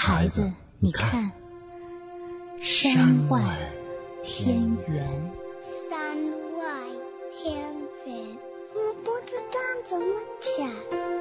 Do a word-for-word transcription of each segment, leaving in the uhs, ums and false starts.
孩子，你看，山外天圆。 山外天圆，我不知道怎么讲。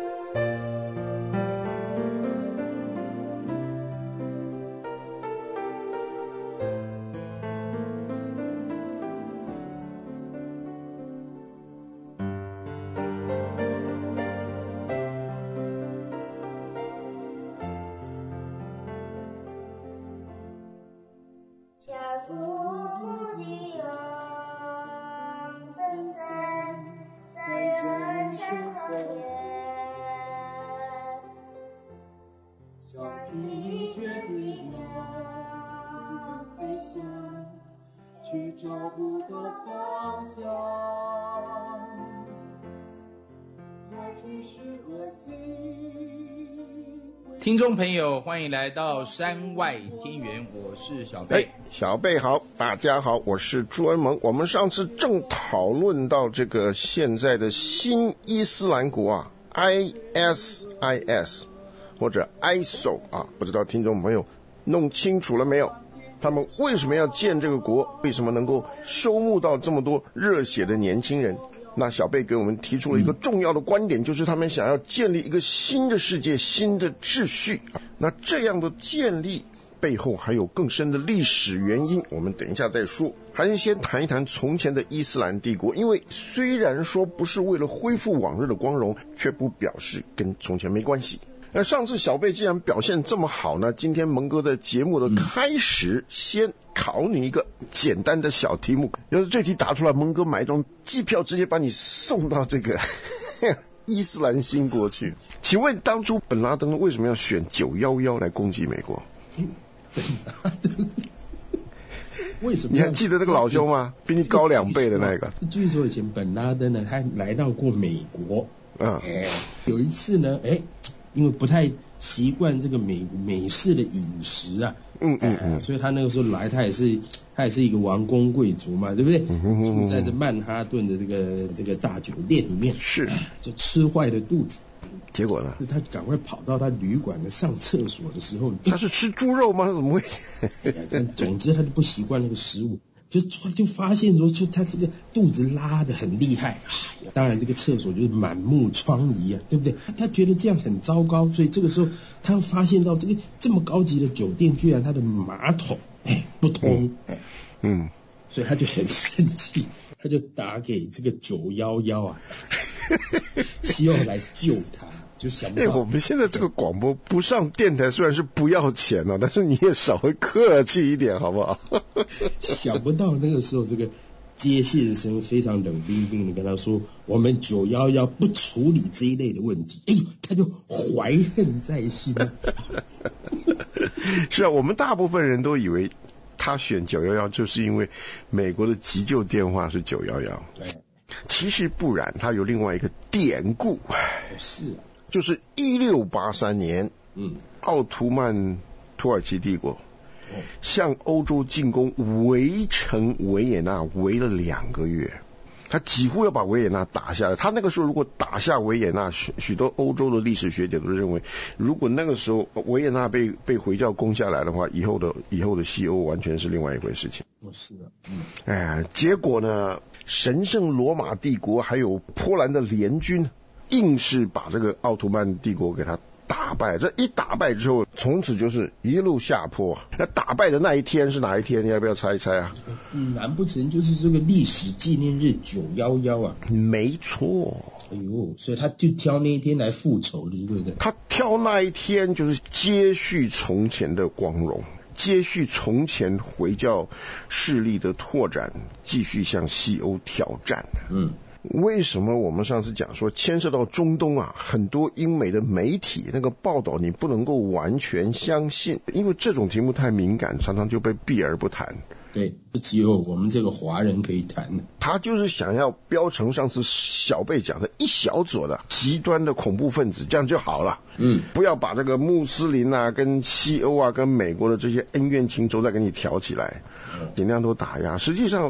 听众朋友，欢迎来到山外天圆，我是小贝。 哎，小贝好，大家好，我是朱恩萌。我们上次正讨论到这个现在的新伊斯兰国啊 ，I S I S 或者 I S O 啊，不知道听众朋友弄清楚了没有？他们为什么要建这个国？为什么能够收募到这么多热血的年轻人？那小贝给我们提出了一个重要的观点，就是他们想要建立一个新的世界，新的秩序。那这样的建立背后还有更深的历史原因，我们等一下再说。还是先谈一谈从前的伊斯兰帝国，因为虽然说不是为了恢复往日的光荣，却不表示跟从前没关系。那上次小贝既然表现这么好呢，今天蒙哥在节目的开始、嗯、先考你一个简单的小题目，要是这题答出来，蒙哥买一张机票直接把你送到这个伊斯兰新国去。请问当初本拉登为什么要选九一一来攻击美国？ 本拉登为什么？ 你还记得那个老兄吗？比你高两倍的那个。 据说以前本拉登呢，他来到过美国， 嗯， 有一次呢，哎。因为不太习惯这个美美式的饮食啊， 嗯嗯嗯， 所以他那个时候来，他也是他也是一个王公贵族嘛，对不对？ 嗯哼哼哼住在这曼哈顿的这个这个大酒店里面， 是就吃坏了肚子。 结果呢？ 他赶快跑到他旅馆的上厕所的时候， 他是吃猪肉吗？怎么会？ 总之他就不习惯那个食物。就就发现说，就他这个肚子拉得很厉害，哎呀，当然这个厕所就是满目疮痍啊，对不对？他觉得这样很糟糕，所以这个时候他发现到这个这么高级的酒店，居然他的马桶哎不通，哎嗯， 所以他就很生气，他就打给这个九一一啊，希望来救他。就想不到， 哎，我们现在这个广播不上电台虽然是不要钱了，但是你也稍微客气一点好不好？ 想不到那个时候这个接线生非常冷冰冰的跟他说，我们九一一不处理这一类的问题，哎呦，他就怀恨在心。 是啊，我们大部分人都以为他选九一一就是因为美国的急救电话是九一一， 对， 其实不然，他有另外一个典故， 是啊。 就是一六八三年， 嗯， 奥图曼土耳其帝国向欧洲进攻，围城维也纳，围了两个月，他几乎要把维也纳打下来。他那个时候如果打下维也纳，许许多欧洲的历史学者都认为，如果那个时候维也纳被被回教攻下来的话，以后的以后的西欧完全是另外一回事情。 哦，是的，嗯， 哎，结果呢，神圣罗马帝国还有波兰的联军，硬是把这个奥图曼帝国给他打败。这一打败之后，从此就是一路下坡。那打败的那一天是哪一天？你要不要猜一猜啊？ 嗯，难不成就是这个历史纪念日九一一啊？ 没错。 哎呦，所以他就挑那一天来复仇的，对不对？ 他挑那一天就是接续从前的光荣，接续从前回教势力的拓展，继续向西欧挑战。 嗯。 为什么我们上次讲说牵涉到中东啊，很多英美的媒体那个报道你不能够完全相信，因为这种题目太敏感，常常就被避而不谈。 对，不只有我们这个华人可以谈。 他就是想要标成上次小贝讲的一小撮的极端的恐怖分子，这样就好了。 嗯， 不要把这个穆斯林啊、跟西欧啊、跟美国的这些恩怨情仇再给你挑起来，尽量都打压。实际上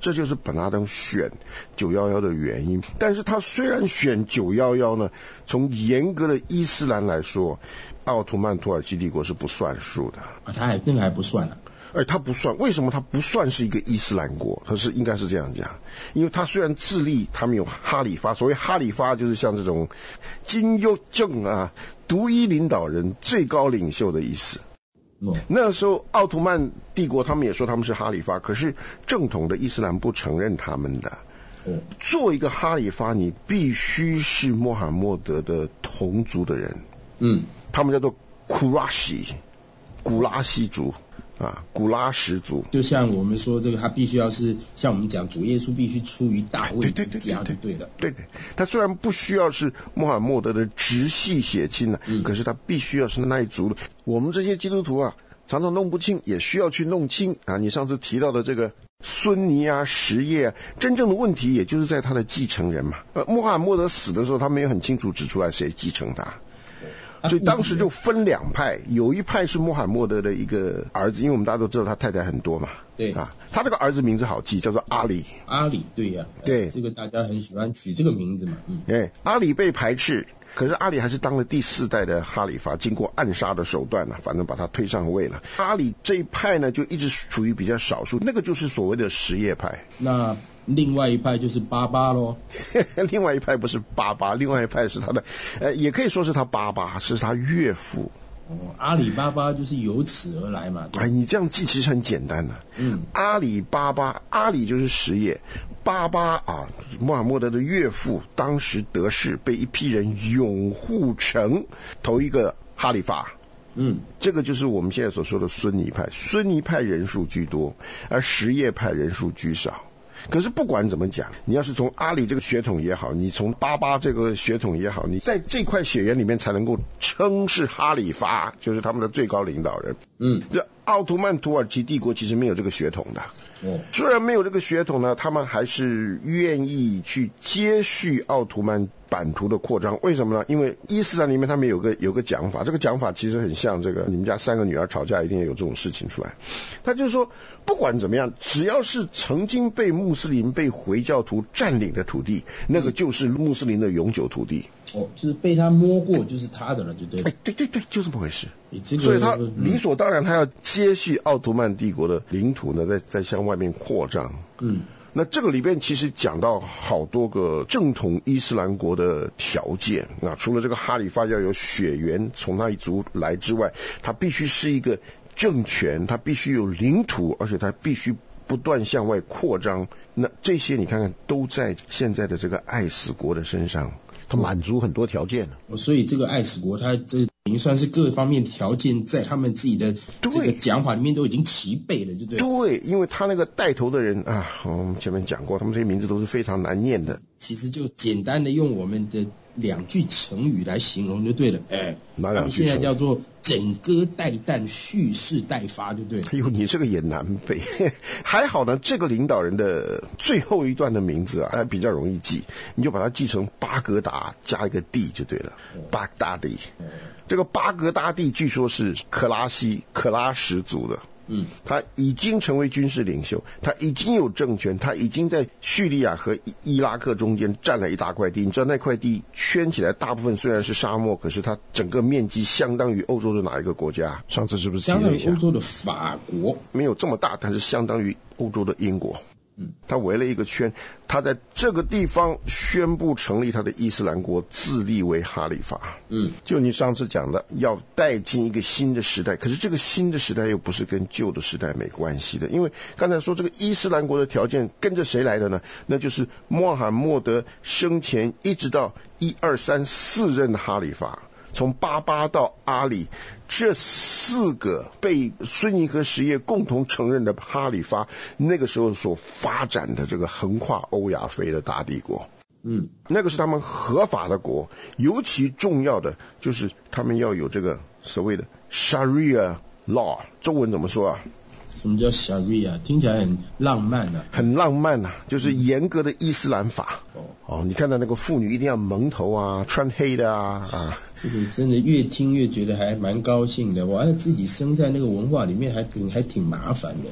这就是本拉登选九一一的原因。但是他虽然选九一一呢，从严格的伊斯兰来说，奥图曼土耳其帝国是不算数的啊，他还那个还不算啊。 哎，他不算，为什么他不算是一个伊斯兰国？他是应该是这样讲，因为他虽然自立，他没有哈里发。所谓哈里发，就是像这种金优正啊，独一领导人、最高领袖的意思。 哦、 那时候奥图曼帝国他们也说他们是哈里发，可是正统的伊斯兰不承认他们的。 哦、 做一个哈里发，你必须是穆罕默德的同族的人。 嗯， 他们叫做库拉西，古拉西族。啊，古拉什族， 就像我们说这个，他必须要是像我们讲主耶稣必须出于大卫之家就对了。 对对，他虽然不需要是穆罕默德的直系血亲呢、啊嗯，可是他必须要是那一族的。我们这些基督徒啊，常常弄不清，也需要去弄清啊。你上次提到的这个孙尼啊、什叶啊，真正的问题也就是在他的继承人嘛。呃，穆罕默德死的时候，他没有很清楚指出来谁继承他。所以当时就分两派，有一派是穆罕默德的一个儿子，因为我们大家都知道他太太很多嘛。 对啊，他这个儿子名字好记，叫做阿里。 阿里，对呀、啊， 对， 这个大家很喜欢取这个名字嘛。嗯， 哎，阿里被排斥，可是阿里还是当了第四代的哈里发，经过暗杀的手段呢、啊，反正把他推上位了。阿里这一派呢，就一直处于比较少数，那个就是所谓的什叶派。 那另外一派就是巴巴咯另外一派不是巴巴，另外一派是他的，呃，也可以说是他巴巴，是他岳父。 哦，阿里巴巴就是由此而来嘛。 哎，你这样记其实很简单的、啊。嗯，阿里巴巴，阿里就是什叶，巴巴啊，穆罕默德的岳父，当时得势，被一批人拥护成头一个哈里发。 嗯， 这个就是我们现在所说的孙尼派，孙尼派人数居多，而什叶派人数居少。可是不管怎么讲，你要是从阿里这个血统也好，你从巴巴这个血统也好，你在这块血缘里面才能够称是哈里发，就是他们的最高领导人。 嗯， 这奥图曼土耳其帝国其实没有这个血统的。 哦， 虽然没有这个血统呢，他们还是愿意去接续奥图曼版图的扩张。为什么呢？因为伊斯兰里面他们有个有个讲法，这个讲法其实很像这个你们家三个女儿吵架一定有这种事情出来。他就是说，不管怎么样，只要是曾经被穆斯林、被回教徒占领的土地，那个就是穆斯林的永久土地。 哦，就是被他摸过就是他的了，就对了。 哎，对对对，就这么回事。 这个、 所以他理所当然，他要接续奥图曼帝国的领土呢，在在向外面扩张。 嗯， 那这个里边其实讲到好多个正统伊斯兰国的条件。那除了这个哈里发要有血缘从那一族来之外，他必须是一个政权，他必须有领土，而且他必须不断向外扩张。那这些你看看都在现在的这个爱死国的身上，他满足很多条件。 所以这个爱死国，他这已经算是各方面条件在他们自己的这个讲法里面都已经齐备了，就对。 对，因为他那个带头的人啊，我们前面讲过，他们这些名字都是非常难念的。 其实就简单的用我们的两句成语来形容就对了。哎， 哪两句？ 现在叫做枕戈待旦，蓄势待发，就对了。 哎呦，你这个也难背。还好呢，这个领导人的最后一段的名字啊，还比较容易记，你就把它记成巴格达加一个地就对了，巴格达地。这个巴格达地据说是可拉西可拉什族的。嗯，他已经成为军事领袖，他已经有政权，他已经在叙利亚和伊拉克中间占了一大块地。你知道那块地圈起来，大部分虽然是沙漠，可是它整个面积相当于欧洲的哪一个国家？上次是不是提了一下？ 相当于欧洲的法国， 没有这么大，但是相当于欧洲的英国。嗯，他围了一个圈，他在这个地方宣布成立他的伊斯兰国，自立为哈里发。嗯，就你上次讲的，要带进一个新的时代，可是这个新的时代又不是跟旧的时代没关系的，因为刚才说这个伊斯兰国的条件跟着谁来的呢？那就是穆罕默德生前一直到一二三四任的哈里发。从巴巴到阿里，这四个被孙尼和什叶共同承认的哈里发，那个时候所发展的这个横跨欧亚非的大帝国，嗯，那个是他们合法的国。尤其重要的就是他们要有这个所谓的 Sharia law， 中文怎么说啊？ 什么叫 Sharia？ 听起来很浪漫啊， 很浪漫啊，就是严格的伊斯兰法。哦，哦，你看到那个妇女一定要蒙头啊，穿黑的啊，啊， 这个真的越听越觉得还蛮高兴的。我要自己生在那个文化里面还挺还挺麻烦的。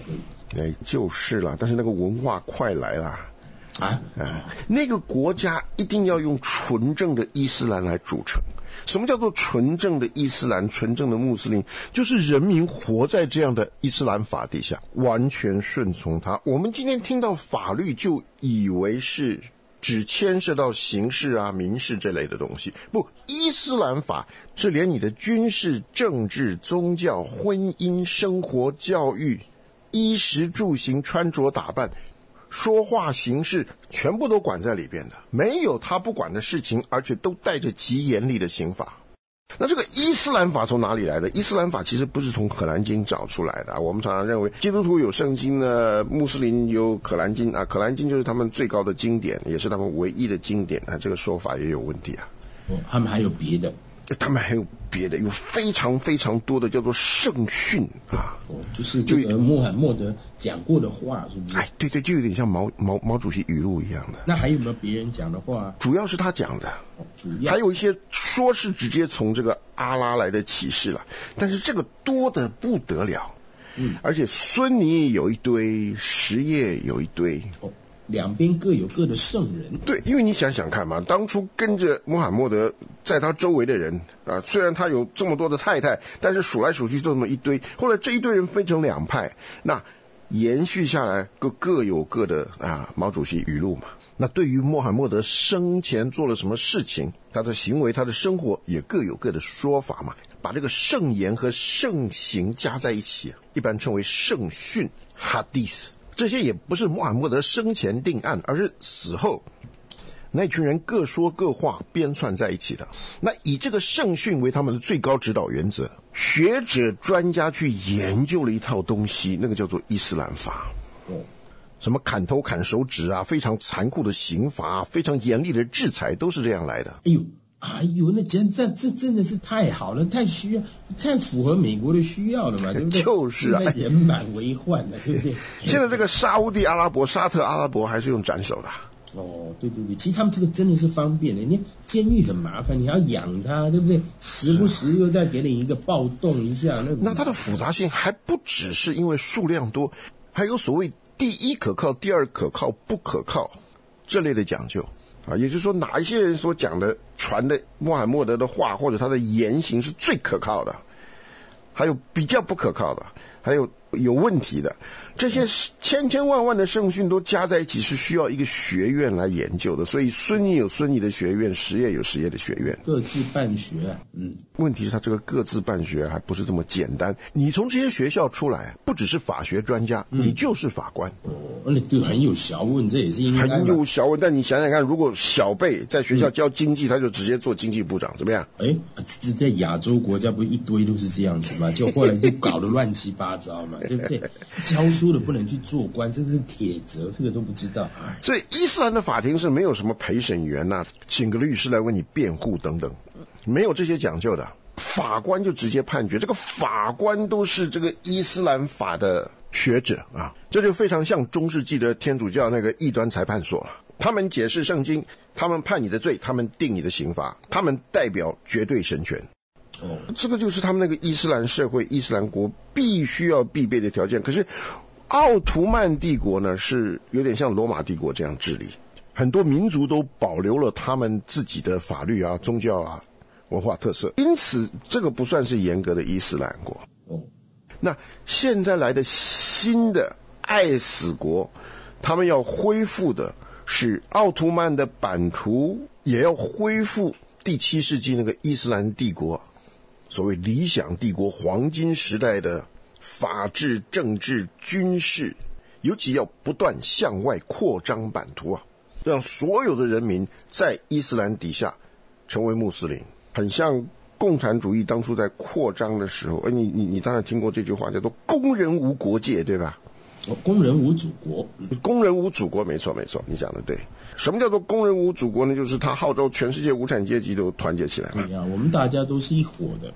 哎，就是啦，但是那个文化快来啦。 啊啊，那个国家一定要用纯正的伊斯兰来组成。什么叫做纯正的伊斯兰、纯正的穆斯林？就是人民活在这样的伊斯兰法底下，完全顺从它。我们今天听到法律就以为是只牵涉到刑事啊、民事这类的东西，不，伊斯兰法是连你的军事、政治、宗教、婚姻、生活、教育、衣食住行、穿着打扮、说话行事全部都管在里边的，没有他不管的事情，而且都带着极严厉的刑法。那这个伊斯兰法从哪里来的？伊斯兰法其实不是从可兰经找出来的、啊、我们常常认为基督徒有圣经呢，穆斯林有可兰经啊，可兰经就是他们最高的经典，也是他们唯一的经典啊，这个说法也有问题啊。 哦，他们还有别的。 他们还有别的，有非常非常多的叫做圣训啊， 哦，就是这个穆罕默德讲过的话，是不是？ 哎，对对，就有点像毛毛毛主席语录一样的。 那还有没有别人讲的话？ 主要是他讲的， 哦、主要还有一些说是直接从这个阿拉来的启示了，但是这个多得不得了，嗯，而且孙尼有一堆，什叶有一堆。 哦，两边各有各的圣人。 对，因为你想想看嘛，当初跟着穆罕默德在他周围的人啊，虽然他有这么多的太太，但是数来数去就这么一堆，后来这一堆人分成两派，那延续下来各各有各的啊毛主席语录嘛。那对于穆罕默德生前做了什么事情，他的行为他的生活也各有各的说法嘛，把这个圣言和圣行加在一起，一般称为圣训 hadith。这些也不是穆罕默德生前定案，而是死后那群人各说各话编串在一起的。那以这个圣训为他们的最高指导原则，学者专家去研究了一套东西，那个叫做伊斯兰法。哦，什么砍头砍手指啊，非常残酷的刑罚、啊，非常严厉的制裁，都是这样来的。 哎呦哎呦，那简这这真的是太好了，太需要，太符合美国的需要了嘛，对不对？ 就是啊， 人满为患了，对不对？ 现在这个沙烏地阿拉伯、沙特阿拉伯还是用斩首的。 哦，对对对，其实他们这个真的是方便的。你看监狱很麻烦，你要养它，对不对？时不时又再给你一个暴动一下，那那它的复杂性还不只是因为数量多，还有所谓第一可靠、第二可靠、不可靠这类的讲究。啊，也就是说，哪一些人所讲的、传的穆罕默德的话，或者他的言行是最可靠的，还有比较不可靠的，还有有问题的，这些千千万万的圣训都加在一起，是需要一个学院来研究的。所以孙尼有孙尼的学院，什叶有什叶的学院， 各自办学啊。嗯， 问题是他这个各自办学还不是这么简单。你从这些学校出来，不只是法学专家，嗯、你就是法官。 哦，那这个很有学问，这也是应该很有学问。但你想想看，如果小贝在学校教经济，嗯、他就直接做经济部长，怎么样？ 哎，这在亚洲国家不是一堆都是这样子吗？就后来就搞得乱七八糟嘛，对不对？教书的不能去做官，这个是铁则，这个都不知道。 所以伊斯兰的法庭是没有什么陪审员呐、啊，请个律师来为你辩护等等，没有这些讲究的。法官就直接判决，这个法官都是这个伊斯兰法的学者啊，这就非常像中世纪的天主教那个异端裁判所，他们解释圣经，他们判你的罪，他们定你的刑罚，他们代表绝对神权。哦，这个就是他们那个伊斯兰社会、伊斯兰国必须要必备的条件。可是奥图曼帝国呢，是有点像罗马帝国这样治理，很多民族都保留了他们自己的法律啊、宗教啊、文化特色，因此这个不算是严格的伊斯兰国。哦，那现在来的新的爱死国，他们要恢复的是奥图曼的版图，也要恢复第七世纪那个伊斯兰帝国。所谓理想帝国黄金时代的法治、政治、军事，尤其要不断向外扩张版图啊，让所有的人民在伊斯兰底下成为穆斯林，很像共产主义当初在扩张的时候，你你你当然听过这句话，叫做工人无国界，对吧？ 哦，工人无祖国， 工人无祖国，没错没错，你讲的对。什么叫做工人无祖国呢？就是他号召全世界无产阶级都团结起来嘛。 对呀，我们大家都是一伙的。嗯，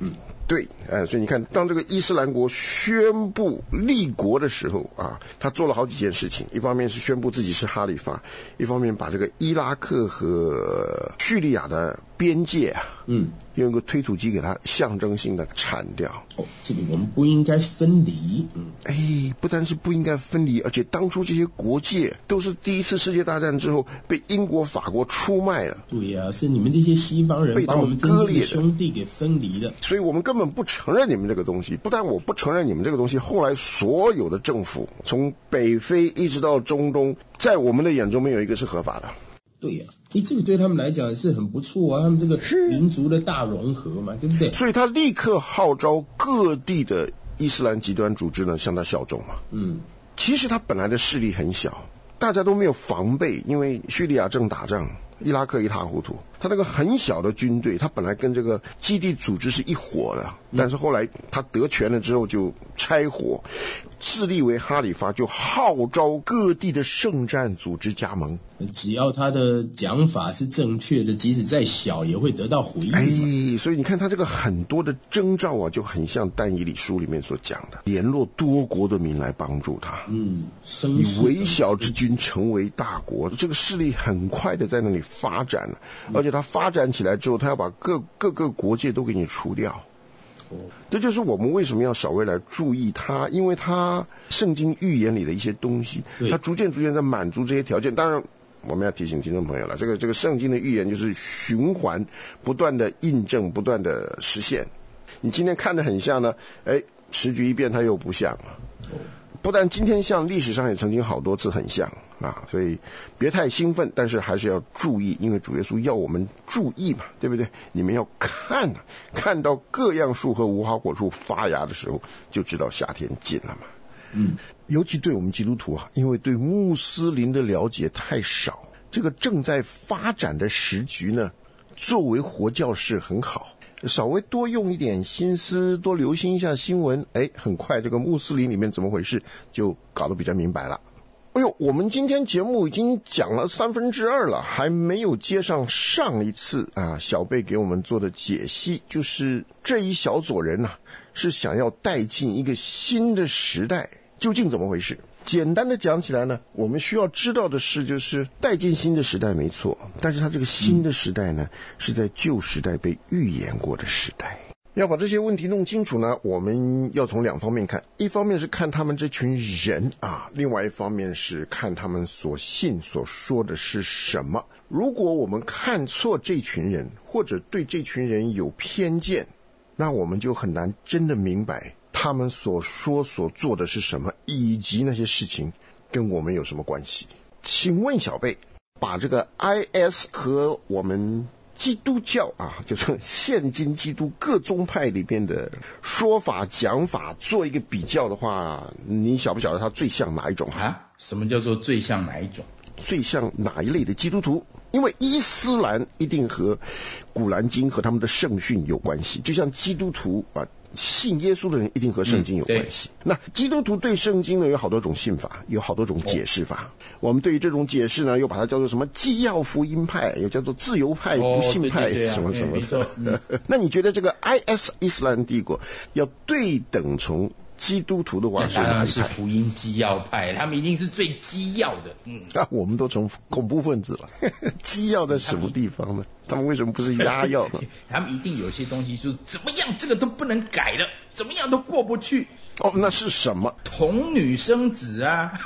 对，呃，所以你看，当这个伊斯兰国宣布立国的时候啊，他做了好几件事情。一方面是宣布自己是哈里发，一方面把这个伊拉克和叙利亚的边界啊，嗯，用一个推土机给它象征性的铲掉。 哦，这个我们不应该分离。嗯， 哎，不但是不应该分离，而且当初这些国界都是第一次世界大战之后被英国、法国出卖了。 对呀、啊，是你们这些西方人把我们真正的兄弟给分离了。 所以我们根本不承认你们这个东西。不但我不承认你们这个东西，后来所有的政府，从北非一直到中东，在我们的眼中没有一个是合法的。 对呀、啊，诶，这个对他们来讲是很不错啊，他们这个民族的大融合嘛，对不对？ 所以他立刻号召各地的伊斯兰极端组织呢向他效忠嘛。嗯，其实他本来的势力很小，大家都没有防备，因为叙利亚正打仗，伊拉克一塌糊涂。他那个很小的军队，他本来跟这个基地组织是一伙的，但是后来他得权了之后就拆伙，自立为哈里发，就号召各地的圣战组织加盟。 只要他的讲法是正确的，即使再小也会得到回应。 哎，所以你看他这个很多的征兆啊，就很像但以理书里面所讲的，联络多国的民来帮助他。嗯，以微小之军成为大国，这个势力很快的在那里发展了，而且他发展起来之后，他要把各各个国界都给你除掉。这就是我们为什么要稍微来注意它，因为它圣经预言里的一些东西，它逐渐逐渐在满足这些条件。当然我们要提醒听众朋友了，这个这个圣经的预言就是循环不断的印证，不断的实现。你今天看得很像呢，哎，时局一变它又不像了。不但今天像，历史上也曾经好多次很像啊，所以别太兴奋，但是还是要注意，因为主耶稣要我们注意嘛，对不对？你们要看啊，看到各样树和无花果树发芽的时候，就知道夏天近了嘛。嗯，尤其对我们基督徒啊，因为对穆斯林的了解太少，这个正在发展的时局呢，作为活教士很好。稍微多用一点心思，多留心一下新闻，哎，很快这个穆斯林里面怎么回事就搞得比较明白了。哎呦，我们今天节目已经讲了三分之二了，还没有接上上一次啊小贝给我们做的解析，就是这一小撮人啊是想要带进一个新的时代，究竟怎么回事？简单的讲起来呢，我们需要知道的是，就是带进新的时代没错，但是它这个新的时代呢，是在旧时代被预言过的时代。要把这些问题弄清楚呢，我们要从两方面看，一方面是看他们这群人啊，另外一方面是看他们所信所说的是什么。如果我们看错这群人，或者对这群人有偏见，那我们就很难真的明白他们所说所做的是什么，以及那些事情跟我们有什么关系。请问小贝，把这个 I S 和我们基督教啊，就是现今基督各宗派里边的说法讲法做一个比较的话，你晓不晓得它最像哪一种啊？什么叫做最像哪一种？ 最像哪一类的基督徒？因为伊斯兰一定和古兰经和他们的圣训有关系，就像基督徒啊，信耶稣的人一定和圣经有关系。嗯、那基督徒对圣经呢有好多种信法，有好多种解释法。哦、我们对于这种解释呢，又把它叫做什么基要福音派，又叫做自由派、哦、不信派，对对对啊、什么什么的。嗯、那你觉得这个 I S 伊斯兰帝国要对等从基督徒的话， 当然是福音基要派，他们一定是最基要的。嗯， 啊，我们都成恐怖分子了。基要在什么地方呢？他们为什么不是压要呢？ 他们一定有些东西就是怎么样，这个都不能改的，怎么样都过不去。 哦，那是什么？ 童女生子啊。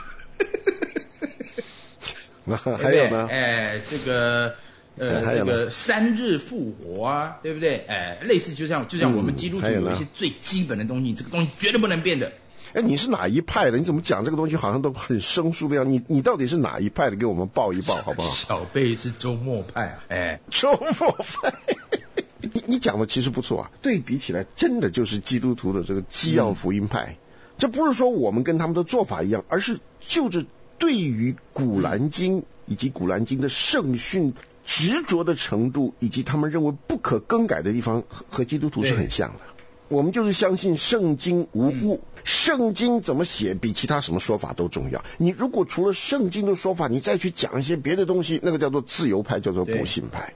那还有呢？ 哎，这个。呃，这个三日复活啊，对不对？哎，类似就像就像我们基督徒有一些最基本的东西，嗯、这个东西绝对不能变的。 哎，你是哪一派的？你怎么讲这个东西好像都很生疏的样？你你到底是哪一派的？给我们报一报好不好？ 小贝是周末派啊，哎， 周末派。你你讲的其实不错啊，对比起来，真的就是基督徒的这个基要福音派。嗯、这不是说我们跟他们的做法一样，而是就着对于古兰经以及古兰经的圣训执着的程度，以及他们认为不可更改的地方，和基督徒是很像的。我们就是相信圣经无误，嗯、圣经怎么写比其他什么说法都重要。你如果除了圣经的说法，你再去讲一些别的东西，那个叫做自由派，叫做不信派。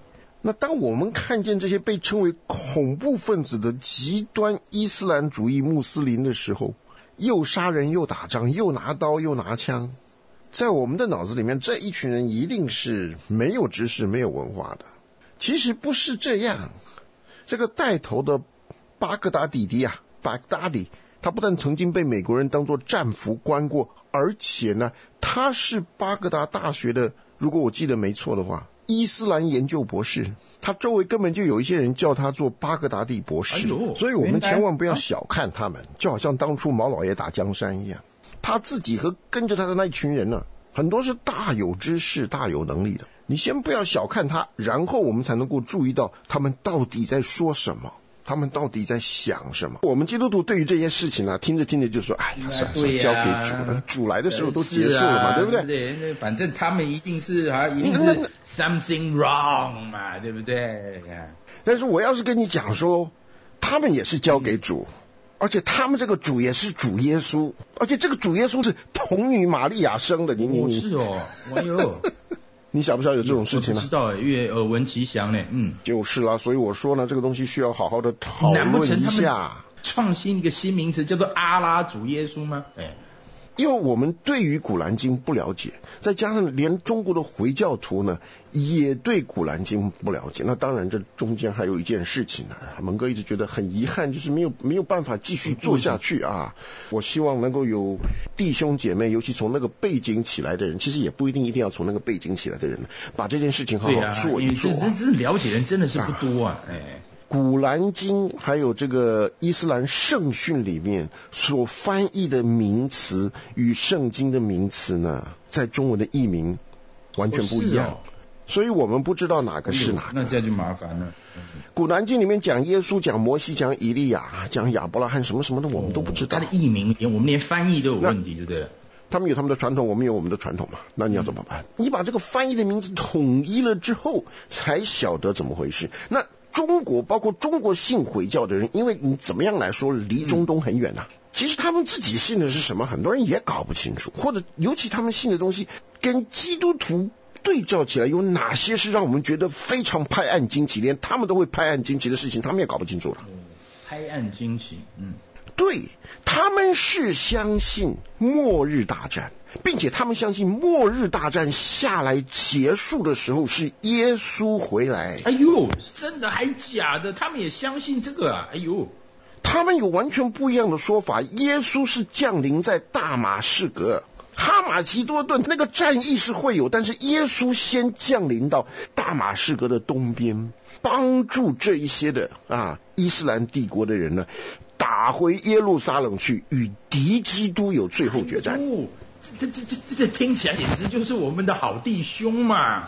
那当我们看见这些被称为恐怖分子的极端伊斯兰主义穆斯林的时候，又杀人又打仗又拿刀又拿枪，在我们的脑子里面，这一群人一定是没有知识没有文化的。其实不是这样，这个带头的巴格达底迪啊，巴格达底，他不但曾经被美国人当作战俘关过，而且呢，他是巴格达大学的，如果我记得没错的话，伊斯兰研究博士，他周围根本就有一些人叫他做巴格达第博士，哎、所以我们千万不要小看他们，就好像当初毛老爷打江山一样，他自己和跟着他的那一群人呢、啊，很多是大有知识、大有能力的。你先不要小看他，然后我们才能够注意到他们到底在说什么。他们到底在想什么？我们基督徒对于这件事情啊，听着听着就说：“哎呀，算了算了，交给主了，主来的时候都结束了嘛， 啊、 对不对？” 对，反正他们一定是啊，一定是 something wrong 嘛，对不对？ 但是我要是跟你讲说，他们也是交给主，嗯、而且他们这个主也是主耶稣，而且这个主耶稣是童女玛利亚生的，你你你是哦，哎呦。 你晓不晓得有这种事情呢？ 我不知道，因为耳闻其详呢。嗯， 就是啦，所以我说呢，这个东西需要好好的讨论一下。 创新一个新名词，叫做阿拉主耶稣吗？哎， 因为我们对于古兰经不了解，再加上连中国的回教徒呢也对古兰经不了解，那当然这中间还有一件事情呢，蒙哥一直觉得很遗憾，就是没有没有办法继续做下去啊。我希望能够有弟兄姐妹，尤其从那个背景起来的人，其实也不一定一定要从那个背景起来的人，把这件事情好好做一做。 真真了解人真的是不多啊，哎。 古兰经还有这个伊斯兰圣训里面所翻译的名词与圣经的名词呢，在中文的译名完全不一样，哦哦、所以我们不知道哪个是哪个。 那这样就麻烦了。 古兰经里面讲耶稣、讲摩西、讲以利亚、讲亚伯拉罕什么什么的，我们都不知道。 他的译名，我们连翻译都有问题，对不对？ 他们有他们的传统，我们有我们的传统嘛？那你要怎么办？嗯、你把这个翻译的名字统一了之后，才晓得怎么回事。那中国包括中国信回教的人，因为你怎么样来说离中东很远呐、啊嗯，其实他们自己信的是什么，很多人也搞不清楚，或者尤其他们信的东西跟基督徒对照起来，有哪些是让我们觉得非常拍案惊奇，连他们都会拍案惊奇的事情，他们也搞不清楚了。 嗯、拍案惊奇，嗯。 对，他们是相信末日大战，并且他们相信末日大战下来结束的时候是耶稣回来。 哎呦，真的还假的？他们也相信这个啊？哎呦， 他们有完全不一样的说法，耶稣是降临在大马士革。哈马吉多顿那个战役是会有，但是耶稣先降临到大马士革的东边，帮助这一些的啊伊斯兰帝国的人呢，打回耶路撒冷去，与敌基督有最后决战。 哦，这这这这这听起来简直就是我们的好弟兄嘛！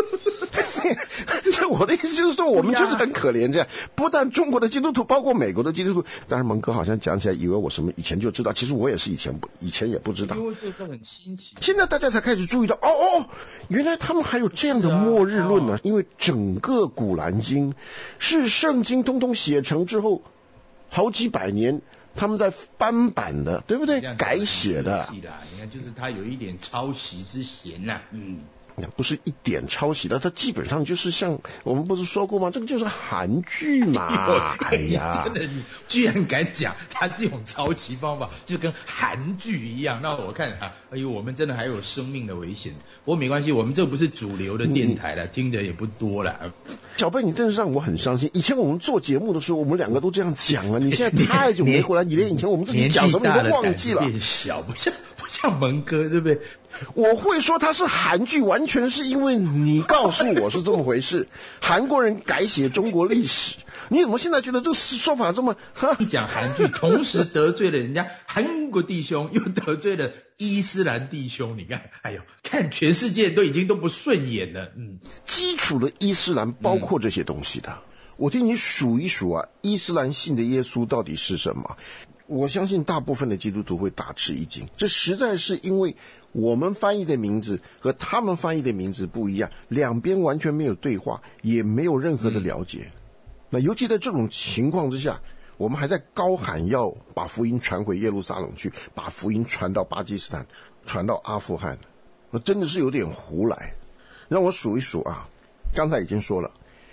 这我的意思就是说，我们就是很可怜这样。不但中国的基督徒，包括美国的基督徒。当然，蒙哥好像讲起来以为我什么以前就知道，其实我也是以前不以前也不知道。 因为这个很新奇。 现在大家才开始注意到，哦哦，原来他们还有这样的末日论呢、啊。因为整个古兰经是圣经通通写成之后，好几百年。他们在翻版的，对不对？改写的。 你看，就是他有一点抄袭之嫌呐、啊。嗯。 不是一点抄袭的，它基本上就是像我们不是说过吗？这个就是韩剧嘛。哎呀， 真的，你居然敢讲他这种抄袭方法就跟韩剧一样？那我看啊，哎呦，我们真的还有生命的危险。不过没关系，我们这不是主流的电台了，听的也不多了。 小贝，你真是让我很伤心。以前我们做节目的时候，我们两个都这样讲了。你现在太久没回来，你连以前我们自己讲什么你都忘记了。 变小，不像不像蒙哥，对不对？ 我会说它是韩剧，完全是因为你告诉我是这么回事。韩国人改写中国历史，你怎么现在觉得这个说法这么？ 一讲韩剧，同时得罪了人家韩国弟兄，又得罪了伊斯兰弟兄。你看，哎呦，看全世界都已经都不顺眼了。嗯， 基础的伊斯兰包括这些东西的。嗯、我听你数一数啊，伊斯兰信的耶稣到底是什么？我相信大部分的基督徒会大吃一惊，这实在是因为我们翻译的名字和他们翻译的名字不一样，两边完全没有对话，也没有任何的了解。嗯、那尤其在这种情况之下，我们还在高喊要把福音传回耶路撒冷去，把福音传到巴基斯坦，传到阿富汗，那真的是有点胡来。让我数一数啊，刚才已经说了，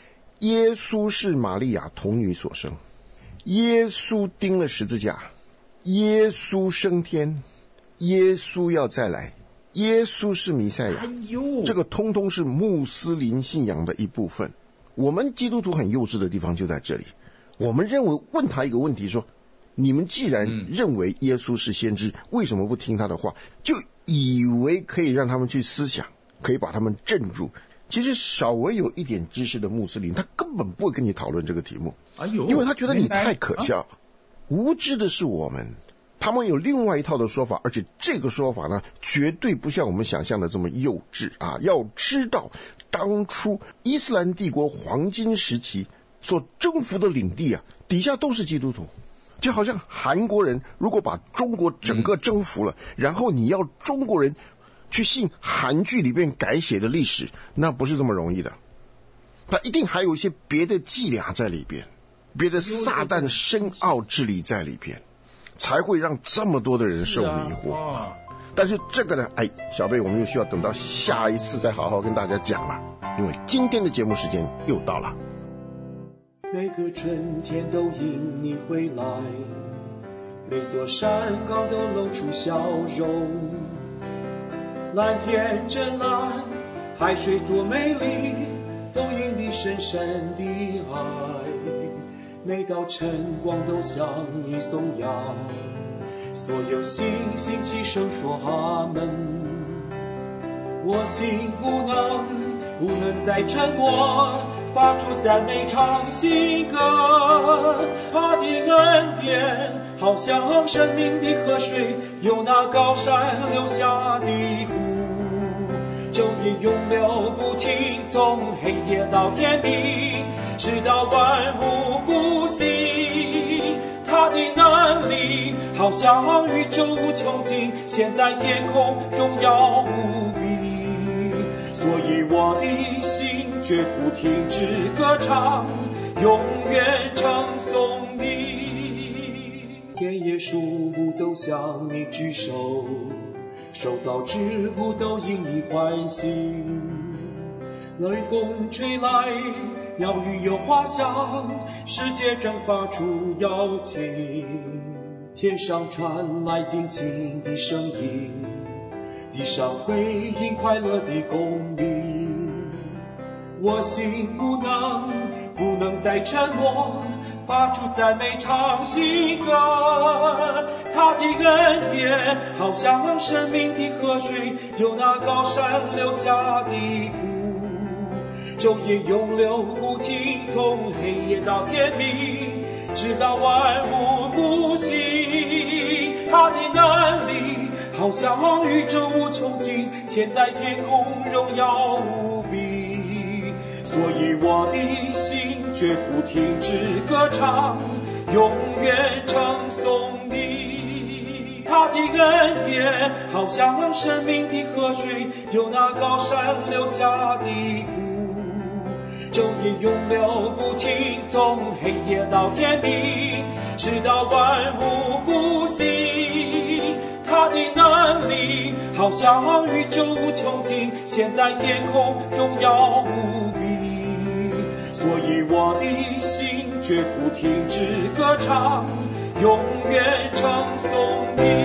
耶稣是玛利亚童女所生，耶稣钉了十字架，耶稣升天，耶稣要再来，耶稣是弥赛亚， 哎呦， 这个通通是穆斯林信仰的一部分。我们基督徒很幼稚的地方就在这里，我们认为问他一个问题说，你们既然认为耶稣是先知，为什么不听他的话？就以为可以让他们去思想，可以把他们镇住。其实稍微有一点知识的穆斯林，他根本不会跟你讨论这个题目， 哎呦， 因为他觉得你太可笑。啊、无知的是我们，他们有另外一套的说法，而且这个说法呢，绝对不像我们想象的这么幼稚啊！要知道，当初伊斯兰帝国黄金时期所征服的领地啊，底下都是基督徒。就好像韩国人如果把中国整个征服了，嗯、然后你要中国人去信韩剧里面改写的历史，那不是这么容易的。他一定还有一些别的伎俩在里边，别的撒旦深奥之理在里边，才会让这么多的人受迷惑。啊、但是这个呢，哎，小贝，我们又需要等到下一次再好好跟大家讲了，因为今天的节目时间又到了。 每个春天都因你回来，每座山岗都露出笑容。蓝天真蓝，海水多美丽，都因你深深的爱。每道晨光都向你颂扬，所有星星齐声说阿门。我心不能不能再沉默，发出赞美唱新歌。他的恩典好像生命的河水，由那高山流下的湖，昼夜永流不停，从黑夜到天明，直到万物复兴。他的能力好像宇宙无穷尽，现在天空荣耀无比。所以我的心绝不停止歌唱，永远称颂你。田野树木都向你举手，受造之物都因你欢喜。冷风吹来，鸟语有花香，世界正发出邀请。天上传来尽情的声音，地上回应快乐的公鸣。我心不能不能再沉默，发出赞美唱新歌。他的恩典好像生命的河水，由那高山流下的湖，昼夜永流不停，从黑夜到天明，直到万物复兴。他的能力好像宇宙无穷尽，现在天空荣耀无比。所以我的心绝不停止歌唱，永远称颂你。他的恩典好像生命的河水，由那高山流下的湖，昼夜永流不停，从黑夜到天明，直到万物复兴。他的能力好像宇宙无穷尽，现在天空荣耀无比。所以我的心绝不停止歌唱，永远称颂你。